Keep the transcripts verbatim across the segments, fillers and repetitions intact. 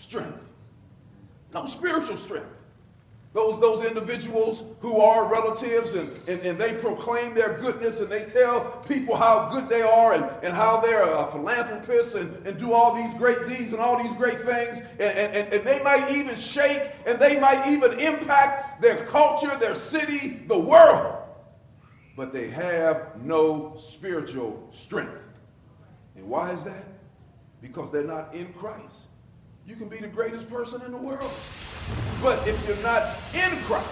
strength. No spiritual strength. Those, those individuals who are relatives and, and, and they proclaim their goodness and they tell people how good they are and, and how they're a philanthropist and, and do all these great deeds and all these great things. And, and, and they might even shake and they might even impact their culture, their city, the world. But they have no spiritual strength. And why is that? Because they're not in Christ. You can be the greatest person in the world, but if you're not in Christ.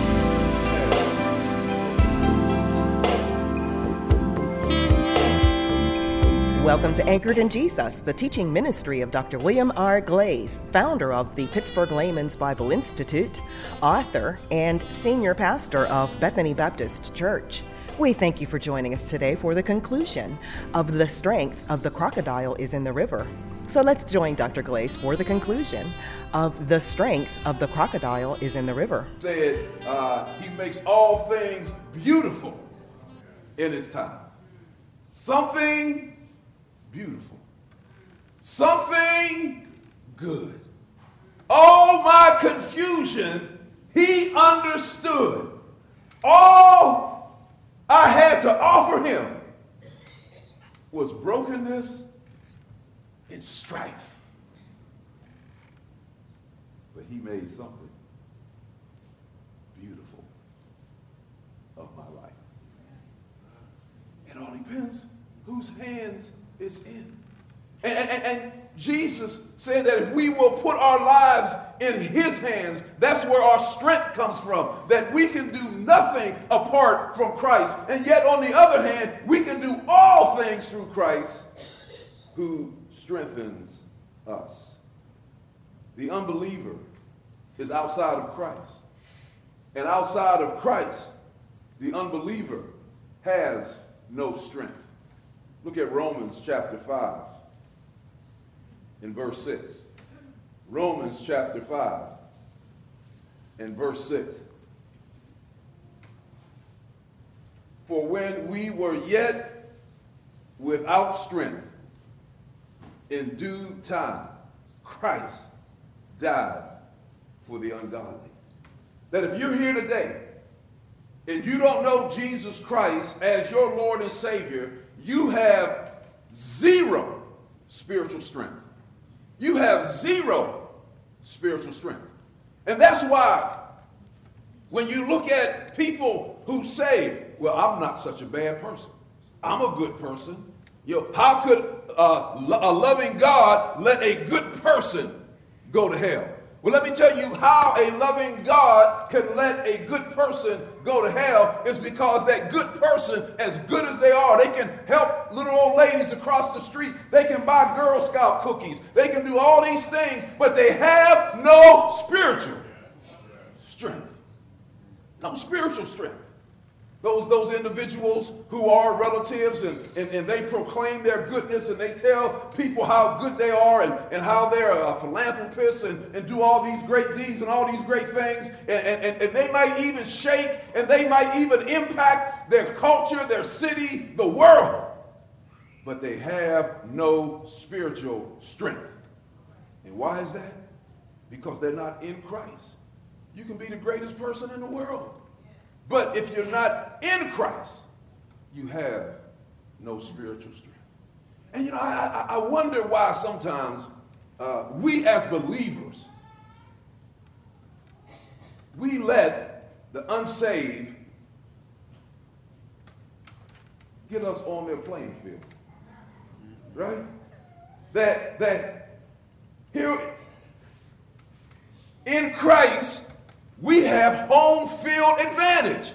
Welcome to Anchored in Jesus, the teaching ministry of Doctor William R. Glaze, founder of the Pittsburgh Layman's Bible Institute, author, and senior pastor of Bethany Baptist Church. We thank you for joining us today for the conclusion of The Strength of the Crocodile is in the River. So let's join Doctor Glaze for the conclusion of The Strength of the Crocodile is in the River. Said uh, he makes all things beautiful in his time. Something beautiful. Something good. All my confusion, he understood. All I had to offer him was brokenness and strife. But he made something beautiful of my life. It all depends whose hands it's in. And, and, and Jesus said that if we will put our lives in his hands, that's where our strength comes from. That we can do nothing apart from Christ. And yet on the other hand, we can do all things through Christ who strengthens us. The unbeliever is outside of Christ. And outside of Christ, the unbeliever has no strength. Look at Romans chapter five and verse six. Romans chapter five and verse six. For when we were yet without strength, in due time, Christ died for the ungodly. That if you're here today and you don't know Jesus Christ as your Lord and Savior, you have zero spiritual strength. You have zero spiritual strength. And that's why when you look at people who say, well, I'm not such a bad person. I'm a good person. You know, how could uh, a loving God let a good person go to hell? Well, let me tell you how a loving God can let a good person go to hell is because that good person, as good as they are, they can help little old ladies across the street. They can buy Girl Scout cookies. They can do all these things, but they have no spiritual strength. No spiritual strength. Those, those individuals who are relatives and, and, and they proclaim their goodness and they tell people how good they are and, and how they're a philanthropist and, and do all these great deeds and all these great things. And, and, and they might even shake and they might even impact their culture, their city, the world. But they have no spiritual strength. And why is that? Because they're not in Christ. You can be the greatest person in the world. But if you're not in Christ, you have no spiritual strength. And you know, I, I, I wonder why sometimes uh, we as believers, we let the unsaved get us on their playing field. Right? That, that here in Christ, we have home field advantage.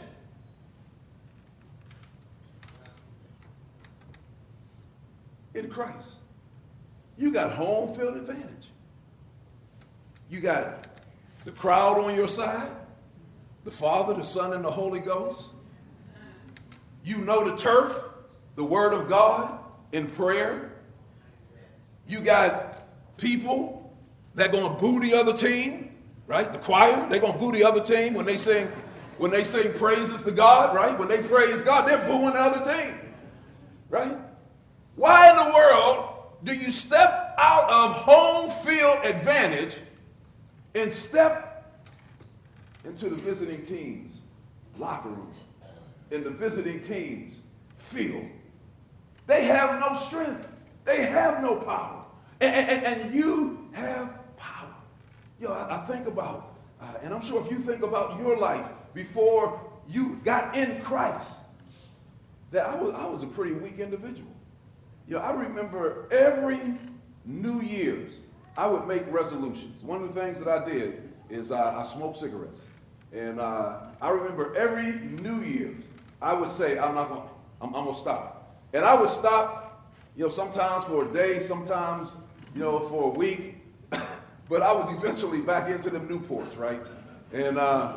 In Christ, you got home field advantage. You got the crowd on your side, the Father, the Son, and the Holy Ghost. You know the turf, the Word of God in prayer. You got people that are going to boo the other team. Right? The choir, they're going to boo the other team when they sing when they sing praises to God, right? When they praise God, they're booing the other team. Right? Why in the world do you step out of home field advantage and step into the visiting team's locker room, in the visiting team's field? They have no strength. They have no power. And, and, and you have power. You know, I, I think about, uh, and I'm sure if you think about your life before you got in Christ, that I was, I was a pretty weak individual. You know, I remember every New Year's, I would make resolutions. One of the things that I did is uh, I smoked cigarettes. And uh, I remember every New Year's, I would say, I'm not going to, I'm, I'm going to stop. And I would stop, you know, sometimes for a day, sometimes, you know, for a week. But I was eventually back into them Newports, right? And, uh,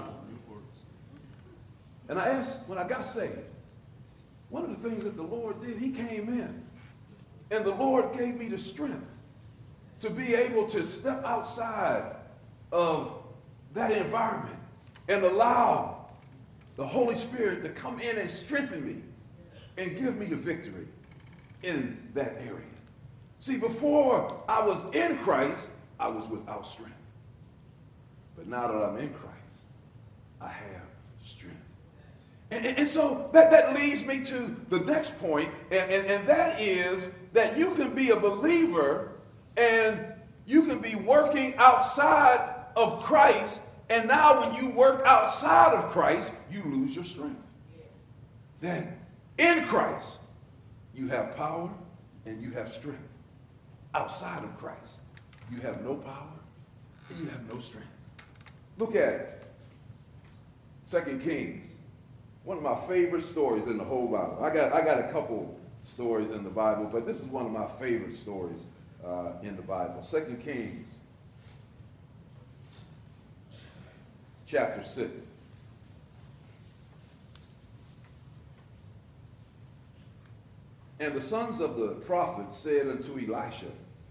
and I asked, when I got saved, one of the things that the Lord did, he came in. And the Lord gave me the strength to be able to step outside of that environment and allow the Holy Spirit to come in and strengthen me and give me the victory in that area. See, before I was in Christ, I was without strength. But now that I'm in Christ, I have strength. And, and, and so that, that leads me to the next point, and, and, and that is that you can be a believer and you can be working outside of Christ, and now when you work outside of Christ, you lose your strength. Then, in Christ, you have power and you have strength. Outside of Christ, you have no power and you have no strength. Look at Second Kings, one of my favorite stories in the whole Bible. I got, I got a couple stories in the Bible, but this is one of my favorite stories uh, in the Bible. Second Kings, chapter six. And the sons of the prophets said unto Elisha,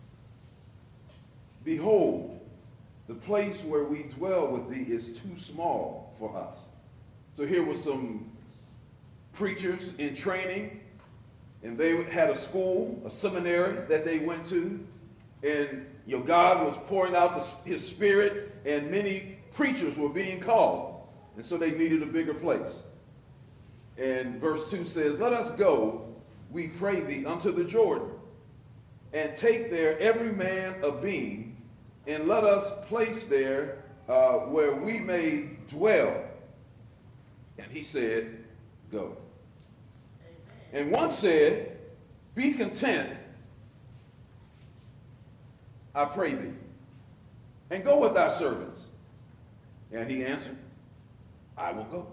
Behold, the place where we dwell with thee is too small for us. So here were some preachers in training, and they had a school, a seminary that they went to, and you know, God was pouring out the, his spirit, and many preachers were being called, and so they needed a bigger place. And verse two says, Let us go, we pray thee, unto the Jordan, and take there every man a beam, and let us place there uh, where we may dwell. And he said, Go. Amen. And one said, Be content, I pray thee, and go with thy servants. And he answered, I will go.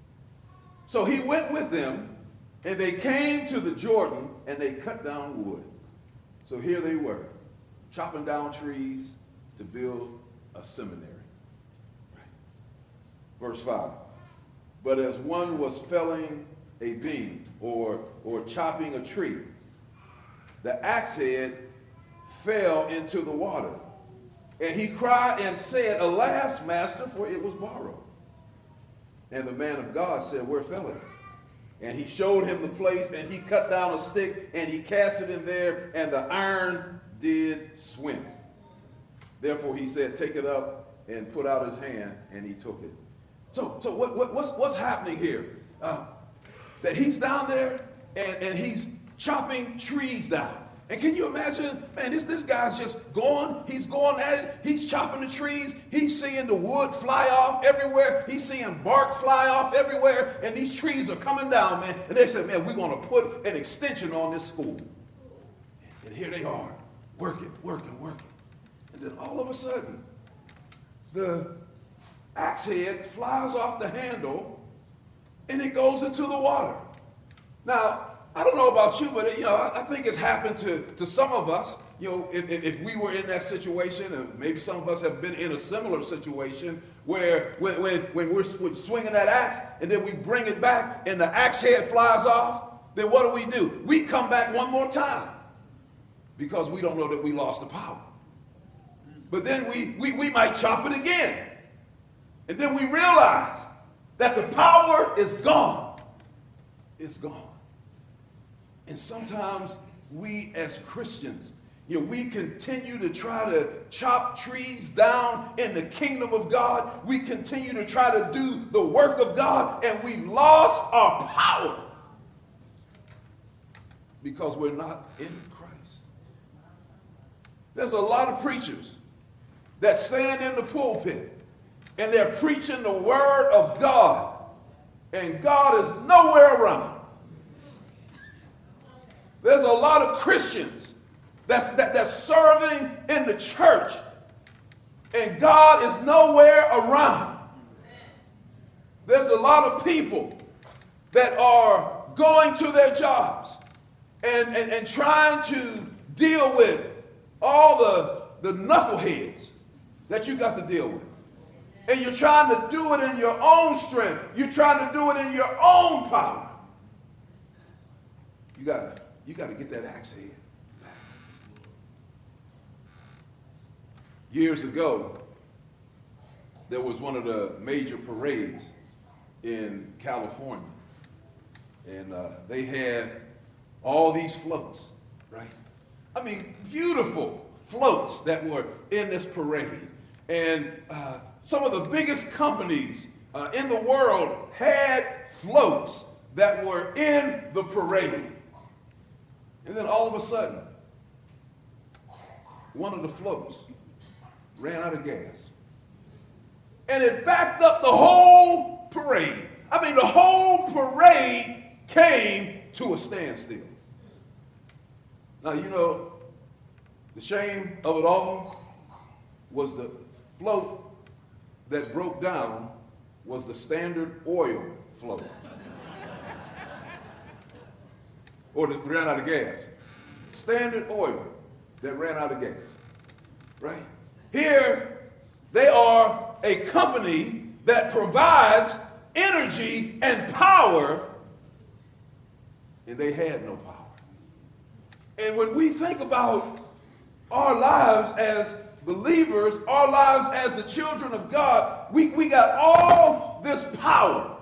So he went with them, and they came to the Jordan, and they cut down wood. So here they were, chopping down trees to build a seminary. Right. Verse five. But as one was felling a beam or, or chopping a tree, the axe head fell into the water. And he cried and said, Alas, master, for it was borrowed. And the man of God said, Where fell it? And he showed him the place, and he cut down a stick, and he cast it in there, and the iron did swim. Therefore he said, Take it up, and put out his hand, and he took it. So, so what, what, what's, what's happening here? Uh, that he's down there, and, and he's chopping trees down. And can you imagine, man, this, this guy's just going, he's going at it, he's chopping the trees, he's seeing the wood fly off everywhere, he's seeing bark fly off everywhere, and these trees are coming down, man. And they said, man, we're going to put an extension on this school. And here they are, working, working, working. And then all of a sudden, the axe head flies off the handle, and it goes into the water. Now, I don't know about you, but you know, I, I think it's happened to, to some of us. You know, if, if, if we were in that situation, and maybe some of us have been in a similar situation where when, when, when we're swinging that axe and then we bring it back and the axe head flies off, then what do we do? We come back one more time because we don't know that we lost the power. But then we, we, we might chop it again. And then we realize that the power is gone. It's gone. And sometimes we as Christians You know, we continue to try to chop trees down in the kingdom of God. We continue to try to do the work of God, and we've lost our power because we're not in Christ. There's a lot of preachers that stand in the pulpit and they're preaching the word of God, and God is nowhere around. There's a lot of Christians that's, that, that's serving in the church, and God is nowhere around. There's a lot of people that are going to their jobs and, and, and trying to deal with all the, the knuckleheads that you got to deal with. And you're trying to do it in your own strength. You're trying to do it in your own power. You got you got to get that axe head back. Years ago, there was one of the major parades in California. And uh, they had all these floats, right? I mean, beautiful floats that were in this parade. And uh, some of the biggest companies uh, in the world had floats that were in the parade. And then all of a sudden, one of the floats ran out of gas. And it backed up the whole parade. I mean, the whole parade came to a standstill. Now, you know, the shame of it all was the float that broke down was the Standard Oil float. Or that ran out of gas. Standard Oil that ran out of gas, right? Here, they are a company that provides energy and power, and they had no power. And when we think about our lives as believers, our lives as the children of God, we, we got all this power,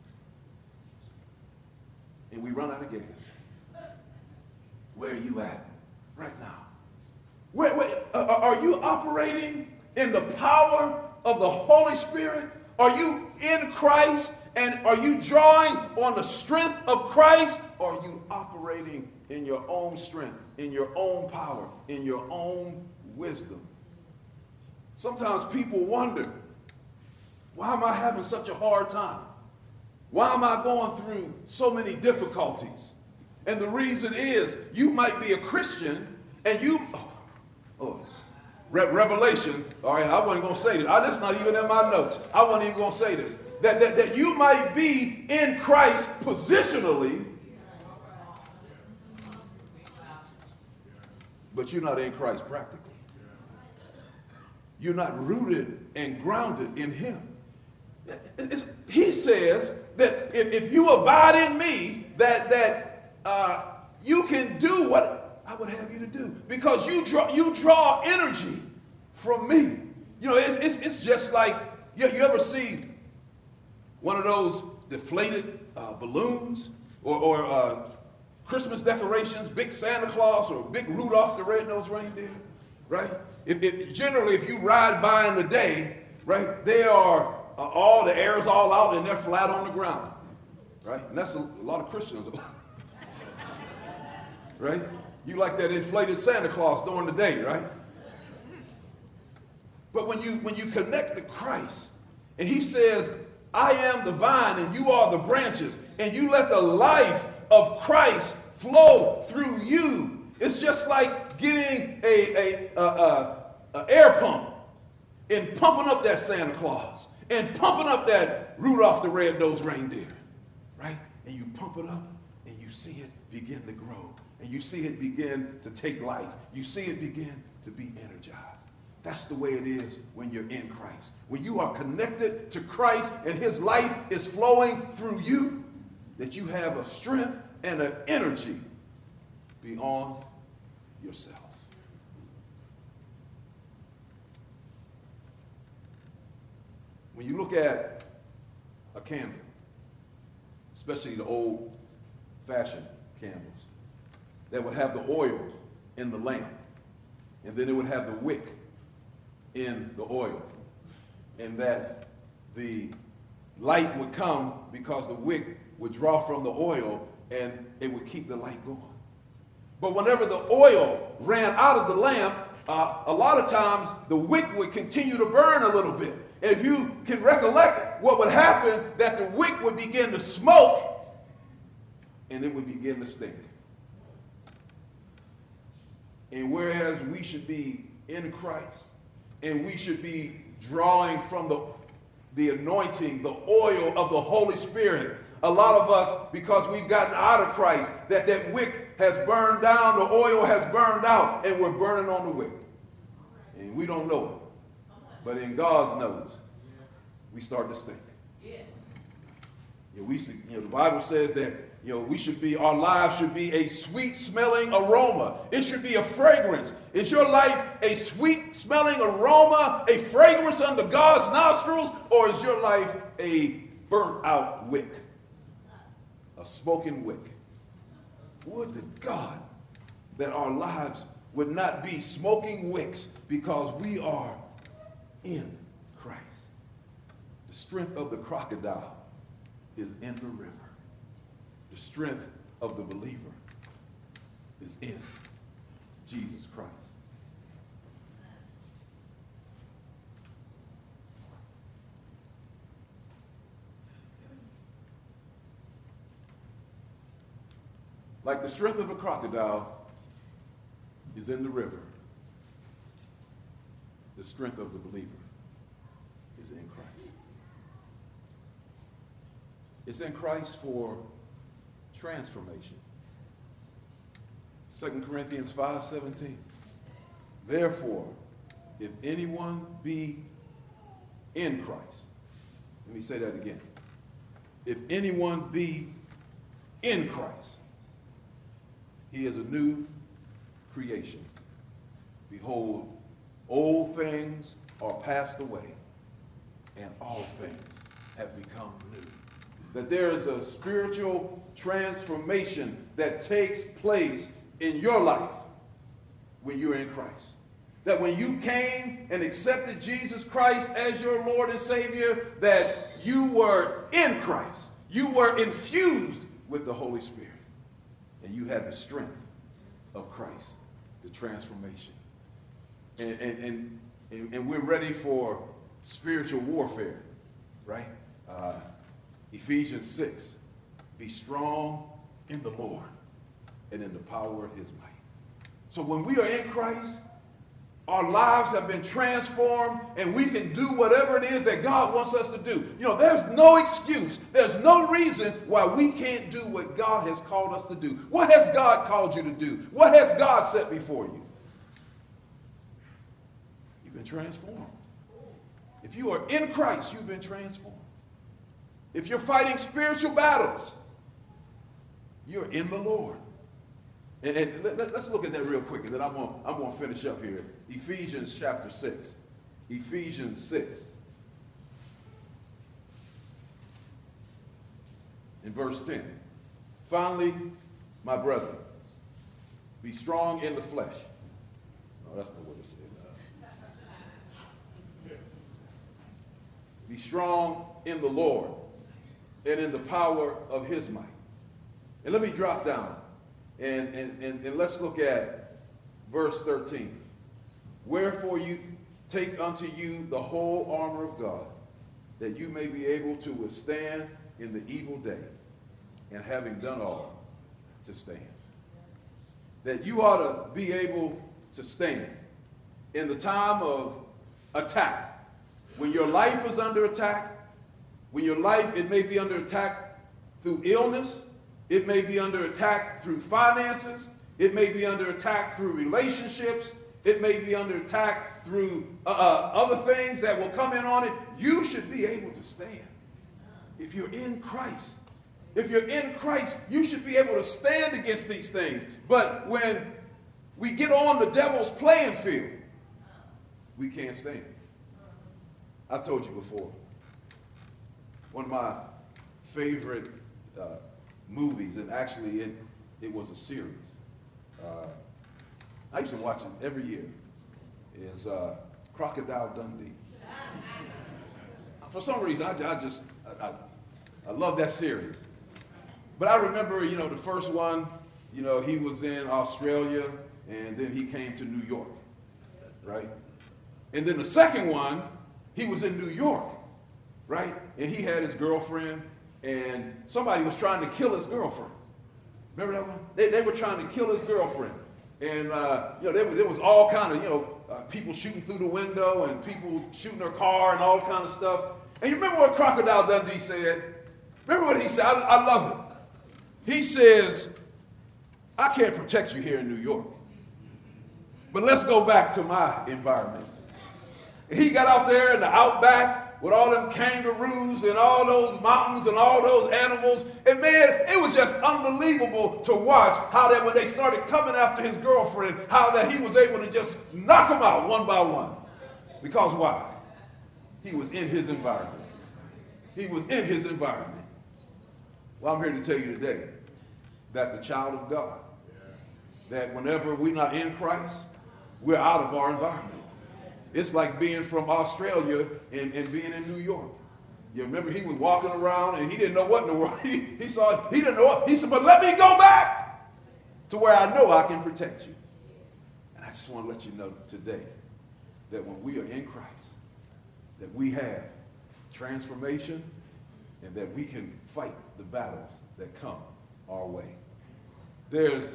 and we run out of gas. Where are you at right now? Where, where, uh, are you operating in the power of the Holy Spirit? Are you in Christ, and are you drawing on the strength of Christ? Or are you operating in your own strength, in your own power, in your own wisdom? Sometimes people wonder, why am I having such a hard time? Why am I going through so many difficulties? And the reason is, you might be a Christian, and you, oh, oh Re- Revelation, all right, I wasn't going to say this. I, that's not even in my notes. I wasn't even going to say this. That, that, that you might be in Christ positionally, but you're not in Christ practically. You're not rooted and grounded in him. It's, he says that if, if you abide in me, that, that uh, you can do what I would have you to do, because you draw, you draw energy from me. You know, it's, it's, it's just like, you, you ever see one of those deflated uh, balloons or, or uh, Christmas decorations, big Santa Claus or big Rudolph the Red-Nosed Reindeer, right? If, if, generally, if you ride by in the day, right, they are, uh, all the air is all out and they're flat on the ground, right? And that's a, a lot of Christians, right? You like that inflated Santa Claus during the day, right? But when you, when you connect to Christ, and he says, I am the vine and you are the branches, and you let the life of Christ flow through you, it's just like getting a, a, a, a, a air pump and pumping up that Santa Claus and pumping up that Rudolph the Red-Nosed Reindeer, right? And you pump it up and you see it begin to grow, and you see it begin to take life. You see it begin to be energized. That's the way it is when you're in Christ. When you are connected to Christ and his life is flowing through you, that you have a strength and an energy beyond yourself. When you look at a candle, especially the old-fashioned candles that would have the oil in the lamp, and then it would have the wick in the oil, and that the light would come because the wick would draw from the oil, and it would keep the light going. But whenever the oil ran out of the lamp, uh, a lot of times the wick would continue to burn a little bit. If you can recollect, what would happen, that the wick would begin to smoke, and it would begin to stink. And whereas we should be in Christ, and we should be drawing from the, the anointing, the oil of the Holy Spirit, a lot of us, because we've gotten out of Christ, that that wick has burned down, the oil has burned out, and we're burning on the wick. And we don't know it. But in God's nose, we start to stink. Yeah, we, you know, the Bible says that, you know, we should be, our lives should be a sweet smelling aroma. It should be a fragrance. Is your life a sweet smelling aroma, a fragrance under God's nostrils, or is your life a burnt out wick? A smoking wick. Would to God that our lives would not be smoking wicks, because we are in Christ. The strength of the crocodile is in the river. The strength of the believer is in Jesus Christ. Like the strength of a crocodile is in the river, the strength of the believer is in Christ. It's in Christ for transformation. Second Corinthians five seventeen. Therefore, if anyone be in Christ, let me say that again. If anyone be in Christ, he is a new creation. Behold, old things are passed away, and all things have become new. That there is a spiritual transformation that takes place in your life when you're in Christ. That when you came and accepted Jesus Christ as your Lord and Savior, that you were in Christ. You were infused with the Holy Spirit. And you had the strength of Christ, the transformation. And, and, and, and we're ready for spiritual warfare, right? Uh, Ephesians six, be strong in the Lord and in the power of his might. So when we are in Christ, our lives have been transformed, and we can do whatever it is that God wants us to do. You know, there's no excuse. There's no reason why we can't do what God has called us to do. What has God called you to do? What has God set before you? You've been transformed. If you are in Christ, you've been transformed. If you're fighting spiritual battles, you're in the Lord. And, and let, let's look at that real quick, and then I'm going I'm going to finish up here. Ephesians chapter six. Ephesians six. In verse ten. Finally, my brethren, be strong in the flesh. No, that's not what it said. Be strong in the Lord and in the power of his might. And let me drop down. And, and, and, and let's look at verse thirteen. Wherefore you take unto you the whole armor of God, that you may be able to withstand in the evil day, and having done all, to stand. That you ought to be able to stand in the time of attack. When your life is under attack, when your life, it may be under attack through illness, it may be under attack through finances. It may be under attack through relationships. It may be under attack through uh, uh, other things that will come in on it. You should be able to stand. If you're in Christ, if you're in Christ, you should be able to stand against these things. But when we get on the devil's playing field, we can't stand. I told you before, one of my favorite uh, movies, and actually it, it was a series. Uh, I used to watch it every year. is uh, Crocodile Dundee. For some reason, I, I just, I, I, I love that series. But I remember, you know, the first one, you know, he was in Australia, and then he came to New York, right? And then the second one, he was in New York, right? And he had his girlfriend, and somebody was trying to kill his girlfriend. Remember that one? They, they were trying to kill his girlfriend. And, uh, you know, there, there was all kind of, you know, uh, people shooting through the window and people shooting their car and all kind of stuff. And you remember what Crocodile Dundee said? Remember what he said? I, I love it. He says, I can't protect you here in New York, but let's go back to my environment. And he got out there in the outback with all them kangaroos and all those mountains and all those animals. And man, it was just unbelievable to watch how that when they started coming after his girlfriend, how that he was able to just knock them out one by one. Because why? He was in his environment. He was in his environment. Well, I'm here to tell you today that the child of God, that whenever we're not in Christ, we're out of our environment. It's like being from Australia and, and being in New York. You remember he was walking around and he didn't know what in the world. He, he saw, he didn't know what. He said, but let me go back to where I know I can protect you. And I just want to let you know today that when we are in Christ, that we have transformation and that we can fight the battles that come our way. There's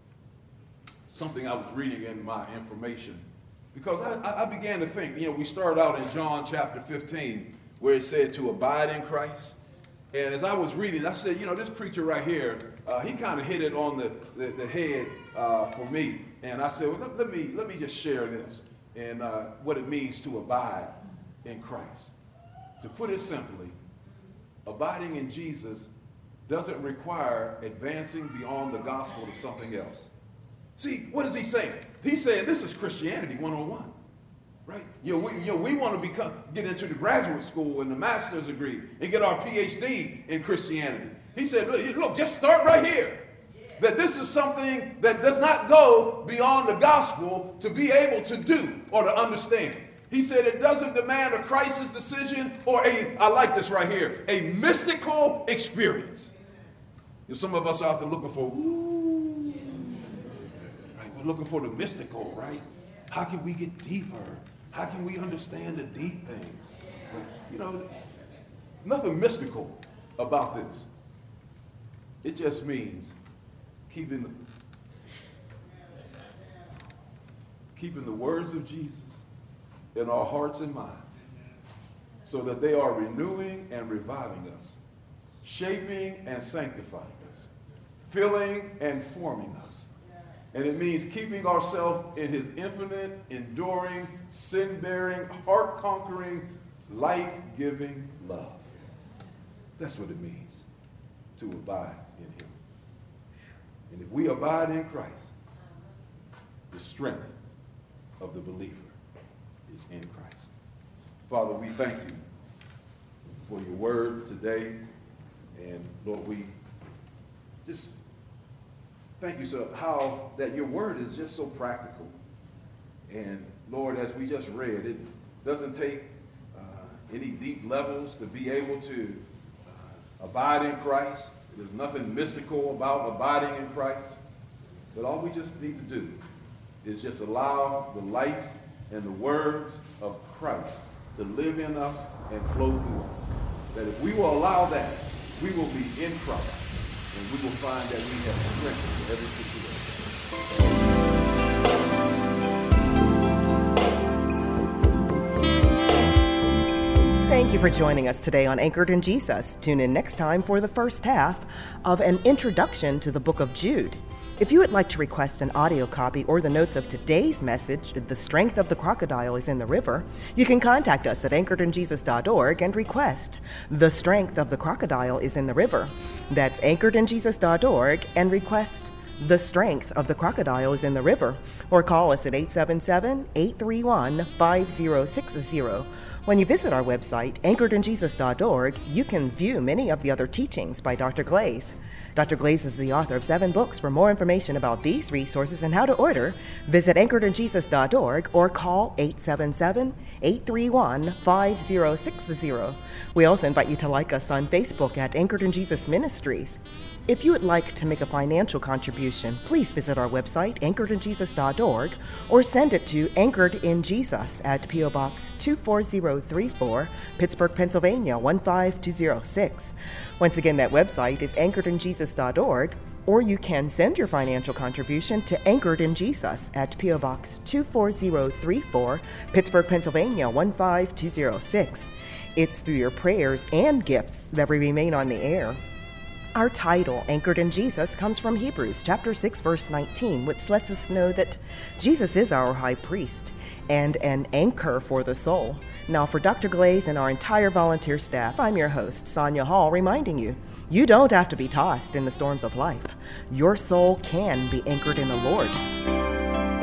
something I was reading in my information because I, I began to think, you know, we started out in John chapter fifteen where it said to abide in Christ. And as I was reading, I said, you know, this preacher right here, uh, he kind of hit it on the, the, the head uh, for me. And I said, well, let, let, me, let me just share this and uh, what it means to abide in Christ. To put it simply, abiding in Jesus doesn't require advancing beyond the gospel to something else. See, what is he saying? He's saying this is Christianity one oh one, right? You know, we, you know, we want to become, get into the graduate school and the master's degree and get our P H D in Christianity. He said, look, look, just start right here. That this is something that does not go beyond the gospel to be able to do or to understand. He said it doesn't demand a crisis decision or a, I like this right here, a mystical experience. You know, some of us are out there looking for, ooh, right? We're looking for the mystical, right? How can we get deeper? How can we understand the deep things? But, you know, nothing mystical about this. It just means keeping the, keeping the words of Jesus in our hearts and minds so that they are renewing and reviving us, shaping and sanctifying us, filling and forming us. And it means keeping ourselves in his infinite, enduring, sin-bearing, heart-conquering, life-giving love. That's what it means to abide in him. And if we abide in Christ, the strength of the believer is in Christ. Father, we thank you for your word today. And Lord, we just thank you so how that your word is just so practical. And Lord, as we just read, it doesn't take uh, any deep levels to be able to uh, abide in Christ. There's nothing mystical about abiding in Christ. But all we just need to do is just allow the life and the words of Christ to live in us and flow through us. That if we will allow that, we will be in Christ, and we will find that we have strength in every situation. Thank you for joining us today on Anchored in Jesus. Tune in next time for the first half of an introduction to the book of Jude. If you would like to request an audio copy or the notes of today's message, The Strength of the Crocodile is in the River, you can contact us at anchored in jesus dot org and request The Strength of the Crocodile is in the River. That's anchored in jesus dot org and request The Strength of the Crocodile is in the River, or call us at eight seven seven, eight three one, five zero six zero. When you visit our website, anchored in jesus dot org, you can view many of the other teachings by Doctor Glaze. Doctor Glaze is the author of seven books. For more information about these resources and how to order, visit anchored in jesus dot org or call eight seven seven, eight three one, five zero six zero. We also invite you to like us on Facebook at Anchored in Jesus Ministries. If you would like to make a financial contribution, please visit our website, anchored in jesus dot org, or send it to Anchored in Jesus at P O Box two four zero three four, Pittsburgh, Pennsylvania one five two zero six. Once again, that website is anchored in jesus dot org, or you can send your financial contribution to Anchored in Jesus at P O Box two four zero three four, Pittsburgh, Pennsylvania one five two zero six. It's through your prayers and gifts that we remain on the air. Our title, Anchored in Jesus, comes from Hebrews chapter six, verse nineteen, which lets us know that Jesus is our high priest and an anchor for the soul. Now, for Doctor Glaze and our entire volunteer staff, I'm your host, Sonia Hall, reminding you, you don't have to be tossed in the storms of life. Your soul can be anchored in the Lord.